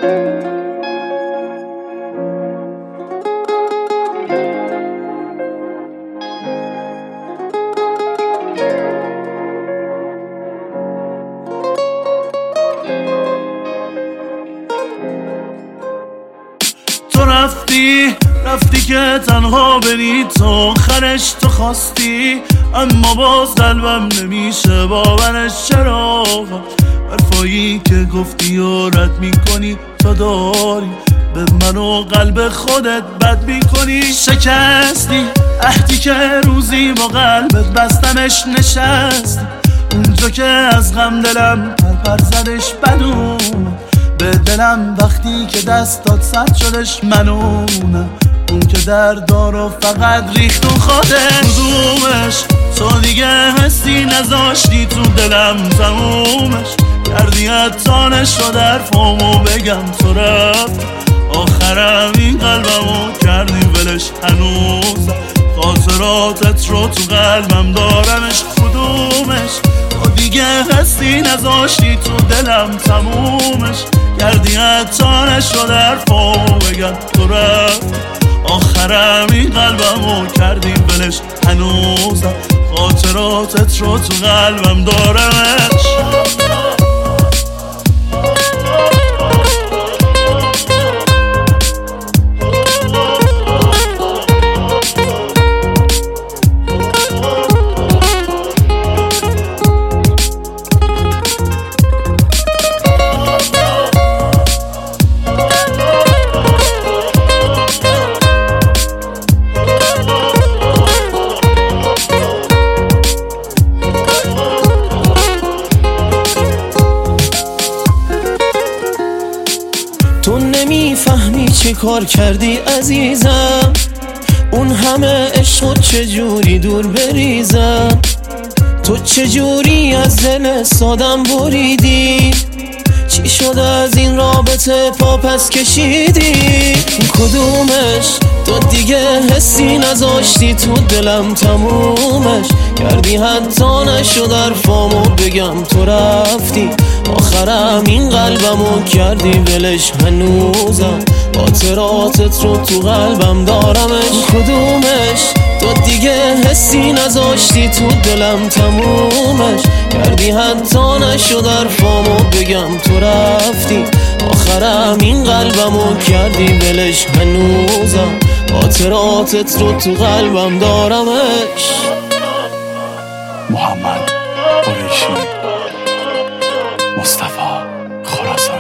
تو رفتی که تنها بری تا آخرش تو خواستی، اما باز قلبم نمیشه باورش. چرا حرفایی که گفتی و رد میکنی تا داری به من و قلب خودت بد میکنی؟ شکستی عهدی که روزی با قلبت بستمش، نشستی اونجا که از غم دلم پر زدش بدون به دلم وقتی که دستات سد شدش. منونم اون که دردارو فقط ریخت و خودش. کدومش تو دیگه حسی نذاشتی تو دلم، تمومش کردی حتانش رو در فامو بگم تو رفت. آخرم این قلبمو کردی ولش، هنوز خاطراتت رو تو قلبم دارمش. کدومش تو دیگه حسی نذاشتی تو دلم، تمومش کردی حتانش رو در فامو بگم تو رفت. آخرم این قلبمو کردی ولش، هنوزم خاطراتت رو تو قلبم دارمش. تو نمیفهمی چه کار کردی عزیزم، اون همه عشق چجوری دور بریزم. تو چجوری از دل سادم بریدی، چی شد از این رابطه پا پس کشیدی؟ کدومش تو دیگه حسی نذاشتی تو دلم، تمومش کردی حتی نشد در فامو بگم تو رفتی. آخرم این قلبمو کردی ولش، هنوزم خاطراتت رو تو قلبم دارمش. کدومش تو دیگه حسی نذاشتی تو دلم، تمومش کردی حتی نشد در فامو بگم تو رفتی. آخرم این قلبمو کردی ولش، هنوزم خاطراتت رو تو قلبم دارمش. محمد قریشی، مصطفی خراسانی.